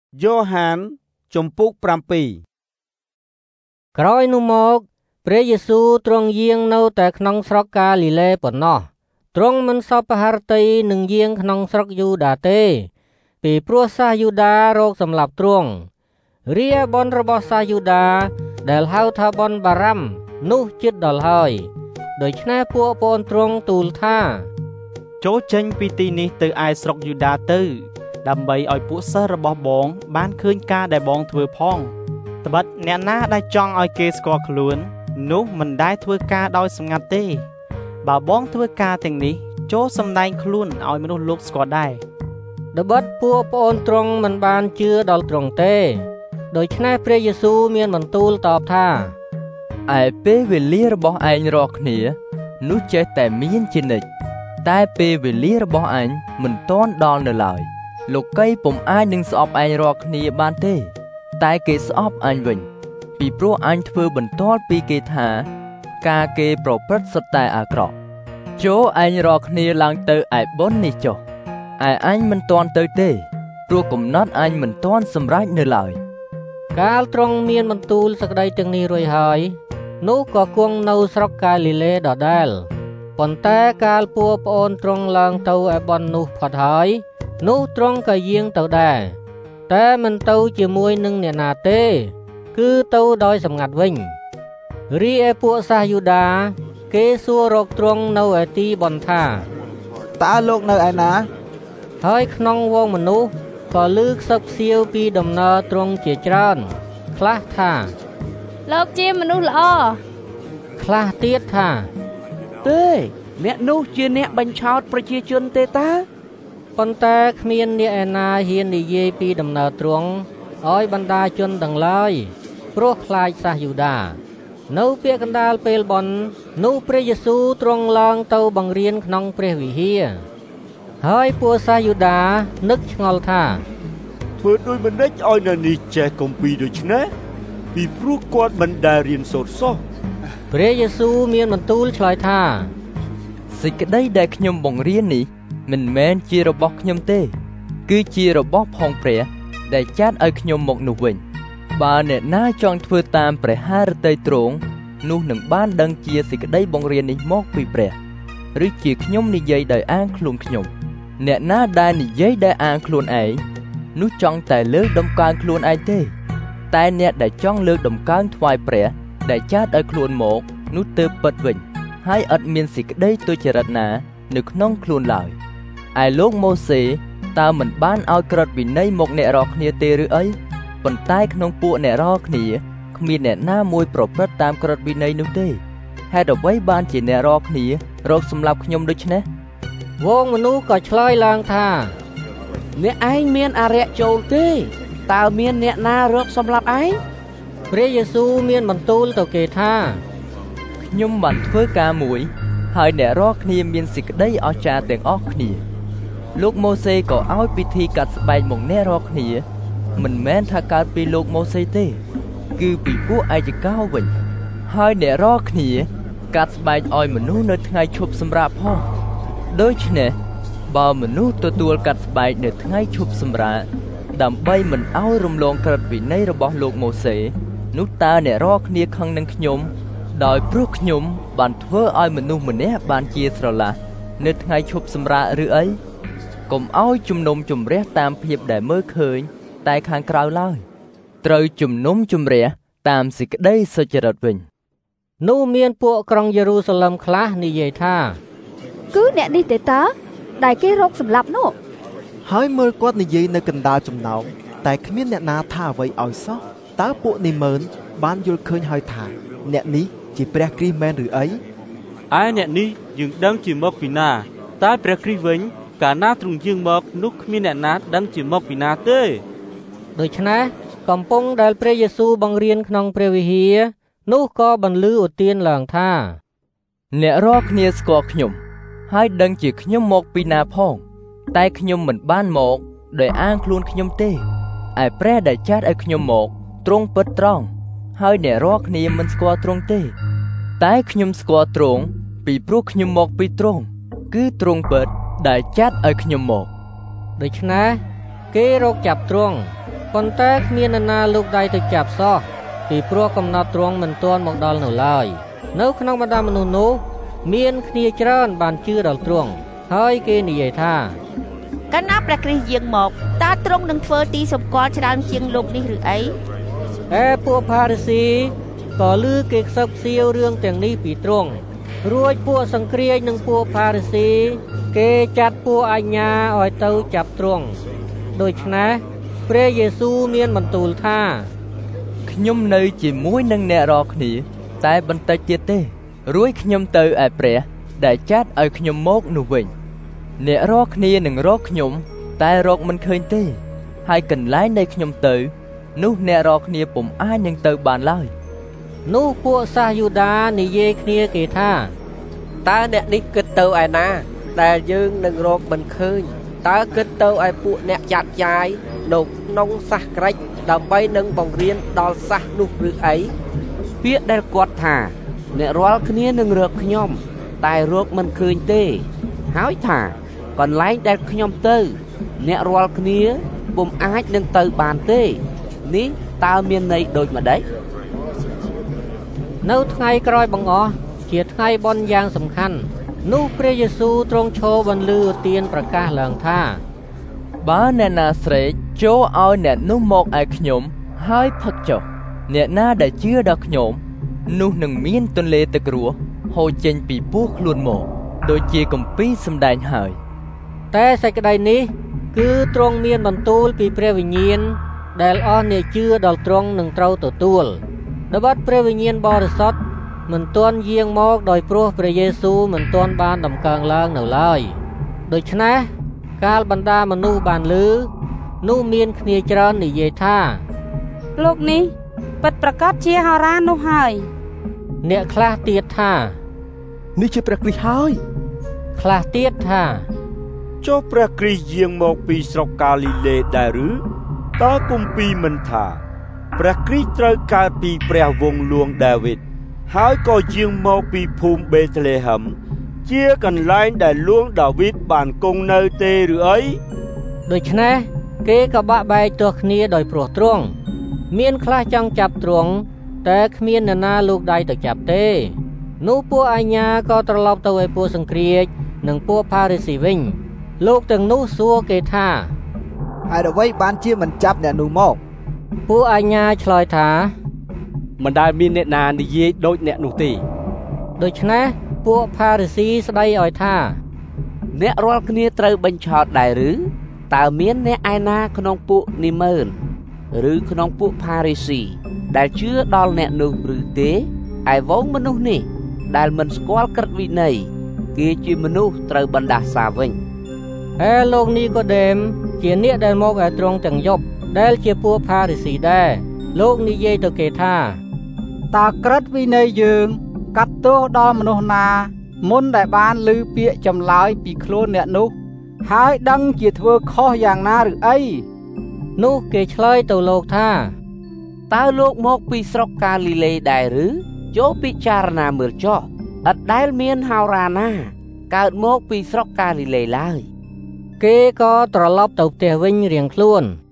Johan ជំពូក 7 ក្រោយនោះមកព្រះយេស៊ូវទ្រង់យាងនៅតែក្នុងស្រុកកាលីលេប៉ុណ្ណោះទ្រង់មិនសប្បហរតីនឹងយាងក្នុងស្រុកយូដាទេពីព្រោះសាសយូដារកសម្លាប់ទ្រង់រាបុណ្យរបស់សាសយូដាដែលហៅថាបុណ្យបារ៉ាំនោះជិតដល់ហើយដូច្នេះពួកប្អូនទ្រង់ទូលថាចូលចេញពីទីនេះទៅឯស្រុកយូដាទៅដើម្បីឲ្យពួកសិស្សរបស់បងបានឃើញការដែលបងធ្វើផងត្បិតអ្នកណាដែលចង់ឲ្យគេស្គាល់ខ្លួននោះមិនដែលធ្វើការដោយសម្ងាត់ទេបើបងធ្វើការទាំងនេះចូលសម្ដែងខ្លួនឲ្យមនុស្សលោកស្គាល់ដែរត្បិតពួកប្អូនទ្រង់មិនបានជឿដល់ទ្រង់ទេដូច្នេះព្រះយេស៊ូវមានបន្ទូលតបថាឯពេលវេលារបស់ឯងរាល់គ្នានោះចេះតែមានជានិច្ចតែពេលវេលារបស់អញមិនទាន់ដល់នៅឡើយលោកីពុំអាចនឹងស្អប់ឯងរាល់គ្នាបានទេតែគេស្អប់អញវិញពីព្រោះអញធ្វើបន្ទាល់ពីគេថាការគេប្រព្រឹត្តសុទ្ធតែអាក្រក់ចូលឯងរាល់គ្នាឡើងទៅឯបុណ្យនេះចុះឯអញមិនទាន់ទៅទេព្រោះកំណត់អញមិនទាន់សម្រេចនៅឡើយកាលទ្រង់មានបន្ទូលសេចក្តីទាំងនេះរួចហើយនោះក៏គង់នៅស្រុកកាលីលេដដែលប៉ុន្តែកាលពួកប្អូនទ្រង់ឡើងទៅឯបុណ្យនោះផុតហើយនោះទ្រង់ក៏យាងទៅដែរតែមិនទៅជាមួយនឹងអ្នកណាទេគឺទៅដោយសម្ងាត់វិញរីឯពួកសាសយូដាគេសួររកទ្រង់នៅឯទីបុណ្យថាតើលោកនៅឯណាហើយក្នុងវងមនុស្សក៏ឮខ្សឹបខ្សៀវពីដំណើរទ្រង់ជាច្រើនខ្លះថាលោកជាមនុស្សល្អខ្លះទៀតថាទេអ្នកនោះជាអ្នកបញ្ឆោតប្រជាជនទេតើប៉ុន្តែគ្មានអ្នកឯណាហ៊ាននិយាយពីដំណើរទ្រង់ឲ្យបណ្ដាជនទាំងឡាយព្រោះខ្លាចសាសយូដានៅពាក្យកណ្ដាលពេលបុណ្យនោះព្រះយេស៊ូវទ្រង់ឡើងទៅបង្រៀនក្នុងព្រះវិហារហើយពួកសាសយូដានឹកឆ្ងល់ថាធ្វើដោយម្ដេចឲ្យនៅនេះចេះគម្ពីរដូច្នេះពីព្រោះគាត់មិនដែលរៀនសូត្រសោះព្រះយេស៊ូវមានបន្ទូលឆ្លើយថាសេចក្តីដែលខ្ញុំបង្រៀននេះមិនមែនជារបស់ខ្ញុំទេគឺជារបស់ផងព្រះដែលចាត់ឲ្យខ្ញុំមកនោះវិញបើអ្នកណាចង់ធ្វើតាមព្រះハរតីទ្រង់នោះនឹងបានដឹងជាសេចក្តីបង្រៀននេះមកពីព្រះឬជាខ្ញុំនិយាយដោយអាងខ្លួនខ្ញុំអ្នកណាដែលនិយាយដោយអាងខ្លួនឯងនោះចង់តែលើកដំកើងខ្លួនឯងទេតែអ្នកដែលចង់លើកដំកើងថ្វាយព្រះដែលចាត់ឲ្យខ្លួនមកនោះទើបពិតវិញហើយឥតមានសេចក្តីទុច្ចរិតណានៅក្នុងខ្លួនឡើយឯលោកម៉ូសេតើមិនបានឲ្យក្រឹតវិន័យមកអ្នករាល់គ្នាទេឬអីប៉ុន្តែក្នុងពួកអ្នករាល់គ្នាគ្មានអ្នកណាមួយប្រព្រឹត្តតាមក្រឹតវិន័យនោះទេហេតុអ្វីបានជាអ្នករាល់គ្នារកសម្លាប់ខ្ញុំដូច្នេះវងមនុស្សក៏ឆ្លើយឡើងថាអ្នកឯងមានអរិយចូលទេតើមានអ្នកណារកសម្លាប់ឯងព្រះយេស៊ូវមានបន្ទូលទៅគេថាខ្ញុំបានធ្វើការមួយហើយអ្នករាល់គ្នាមានសេចក្តីអស្ចារ្យទាំងអស់គ្នាលោកម៉ូសេក៏ឲ្យពិធីកាត់ស្បែកមកអ្នករាល់គ្នាមិនមែនថាកើតពីលោកម៉ូសេទេគឺពីពួកឯកកោវិញហើយអ្នករាល់គ្នាកាត់ស្បែកឲ្យមនុស្សនៅថ្ងៃឈប់សម្រាកផងដូច្នេះបើមនុស្សទទួលកាត់ស្បែកនៅថ្ងៃឈប់សម្រាកដើម្បីមិនឲ្យរំលងក្រឹតវិន័យរបស់លោកម៉ូសេនោះតើអ្នករាល់គ្នាខឹងនឹងខ្ញុំដោយព្រោះខ្ញុំបានធ្វើឲ្យមនុស្សម្នាក់បានជាស្រឡះនៅថ្ងៃឈប់សម្រាកឬអីកុំឲ្យជំនុំជម្រះតាមភាពដែលមើលឃើញតែខាងក្រៅឡើយត្រូវជំនុំជម្រះតាមសេចក្តីសុចរិតវិញនោះមានពួកក្រុងយេរូសាឡឹមខ្លះនិយាយថាគឺអ្នកនេះទេតើដែលគេរកសម្លាប់នោះហើយមើលគាត់និយាយនៅកណ្ដាលចំណោមតែគ្មានអ្នកណាថាអ្វីឲ្យសោះតើពួកនេះមើលបានយល់ឃើញហើយថាអ្នកនេះជាព្រះគ្រីស្ទមែនឬអីឯអ្នកនេះយើងដឹងជាមកពីណាតែព្រះគ្រីស្ទវិញកាលណាទ្រង់យាងមកនោះគ្មានអ្នកណាដឹងជាមកពីណាទេដូច្នេះកំពុងដែលព្រះយេស៊ូវបង្រៀនក្នុងព្រះវិហារនោះក៏បន្លឺឧទានឡើងថាអ្នករាល់គ្នាស្គាល់ខ្ញុំហើយដឹងជាខ្ញុំមកពីណាផងតែខ្ញុំមិនបានមកដោយអាងខ្លួនខ្ញុំទេឯព្រះដែលចាត់ឲ្យខ្ញុំមកទ្រង់ពិតត្រង់ហើយអ្នករាល់គ្នាមិនស្គាល់ទ្រង់ទេតែខ្ញុំស្គាល់ទ្រង់ពីព្រោះខ្ញុំមកពីទ្រង់គឺទ្រង់ពិតដែលចាត់ឲ្យខ្ញុំមកដូច្នេះគេរកចាប់ទ្រង់ប៉ុន្តែគ្មាននរណាលោកដៃទៅចាប់សោះពីព្រោះកំណត់ទ្រង់មិនទាន់មកដល់នៅឡើយនៅក្នុងបរ្មមនុស្សនោះមានគ្នាច្រើនបានជឿដល់ទ្រង់ហើយគេនិយាយថាកាលណាព្រះគ្រីស្ទយាងមកតើទ្រង់នឹងធ្វើទីសម្គាល់ច្រើនជាងលោកនេះឬអីពួកផារីស៊ីក៏ឮគេខ្សឹបខ្សៀវរឿងទាំងនេះពីទ្រង់រួចពួកសង្គ្រាចនិងពួកផារីស៊ីគេចាត់ពួកអាជ្ញាឲ្យទៅចាប់ទ្រង់ដូច្នេះព្រះយេស៊ូវមានបន្ទូលថាខ្ញុំនៅជាមួយនឹងអ្នករាល់គ្នាតែបន្តិចទៀតទេរួចខ្ញុំទៅឯព្រះដែលចាត់ឲ្យខ្ញុំមកនោះវិញអ្នករាល់គ្នានឹងរកខ្ញុំតែរកមិនឃើញទេហើយកន្លែងដែលខ្ញុំទៅនោះអ្នករាល់គ្នាពុំអាចនឹងទៅបានឡើយនោះពួកសាសយូដានិយាយគ្នាគេថាតើអ្នកនេះគិតទៅឯណាដែលយើងនឹងរកមិនឃើញតើគិតទៅឯពួកអ្នកចាត់ចាយនៅក្នុងសាសក្រិចដើម្បីនឹងបង្រៀនដល់សាសនោះឬអីពាក្យដែលគាត់ថាអ្នករាល់គ្នានឹងរកខ្ញុំតែរកមិនឃើញទេហើយថាកន្លែងដែលខ្ញុំទៅអ្នករាល់គ្នាពុំអាចនឹងទៅបានទេនេះតើមានន័យដូចម្ដេចនៅថ្ងៃក្រោយបង្អស់ជាថ្ងៃបុណ្យយ៉ាងសំខាន់នោះព្រះយេស៊ូវទ្រង់ឈរបន្លឺឧទានប្រកាសឡើងថាបើអ្នកណាស្រែកចូលឲ្យអ្នកនោះមកឯខ្ញុំហើយផឹកចុះអ្នកណាដែលជឿដល់ខ្ញុំនោះនឹងមានទន្លេទឹករស់ហូរចេញពីពោះខ្លួនមកដូចជាគម្ពីរសម្ដែងហើយតែសេចក្តីនេះគឺទ្រង់មានបន្ទូលពីព្រះវិញ្ញាណដែលអស់អ្នកជឿដល់ទ្រង់នឹងត្រូវទទួលត្បិតព្រះវិញ្ញាណបរិសុទ្ធមិនទាន់យាងមកដោយព្រោះព្រះយេស៊ូវមិនទាន់បានដំកើងឡើងនៅឡើយដូច្នេះកាលបណ្ដាមនុស្សបានឮនោះមានគ្នាច្រើននិយាយថាលោកនេះពិតប្រាកដជាហោរានោះហើយអ្នកខ្លះទៀតថានេះជាព្រះគ្រីស្ទហើយខ្លះទៀតថាចុះព្រះគ្រីស្ទយាងមកពីស្រុកកាលីលេដែរឬតើគម្ពីរមិនថាព្រះគ្រីស្ទត្រូវកើតពីព្រះវង្សលួងដាវីតហើយក៏យាងមកពីភូមិបេតលេហឹមជាកន្លែងដែលលួងដាវីតបានគង់នៅទេឬអីដូច្នេះគេក៏បាក់បែកទាស់គ្នាដោយព្រោះទ្រង់មានខ្លះចង់ចាប់ទ្រង់តែគ្មាននរណាលោកដៃទៅចាប់ទេនោះពួកអាជ្ញាក៏ត្រឡប់ទៅឲ្យពួកសង្គ្រាចនិងពួកផារីស៊ីវិញលោកទាំងនោះសួរគេថាហេតុអ្វីបានជាមិនចាប់អ្នកនោះមកពួកអាជ្ញាឆ្លើយថាមិនដែលមានអ្នកណានិយាយដូចអ្នកនោះទេដូច្នេះពួកផារីស៊ីស្ដីឲ្យថាអ្នករាល់គ្នាត្រូវបញ្ឆោតដែរឬតើមានអ្នកឯណាក្នុងពួកនិមឺនឬក្នុងពួកផារីស៊ីដែលជឿដល់អ្នកនោះឬទេឯវងមនុស្សនេះដែលមិនស្គាល់ក្រឹតវិន័យគេជាមនុស្សត្រូវបណ្ដាសាវិញលោកនីកូដេមជាអ្នកដែលមកឲ្យទ្រង់ទាំងយប់ដែលជាពួកផារីស៊ីដែរលោកនិយាយទៅគេថាតើក្រឹតវិន័យយើងកាត់ទោសដល់មនុស្សណាមុនដែលបានឮពាក្យចម្លើយពីខ្លួនអ្នកនោះហើយដឹងជាធ្វើខុសយ៉ាងណាឬអីនោះគេឆ្លើយទៅលោកថាតើលោកមកពីស្រុកកាលីលេដែរឬចូលពិចារណាមើលចុះឥតដែលមានហោរាណាកើតមកពីស្រុកកាលីលេឡើយគេក៏ត្រឡប់ទៅផ្ទះវិញរៀងខ្លួន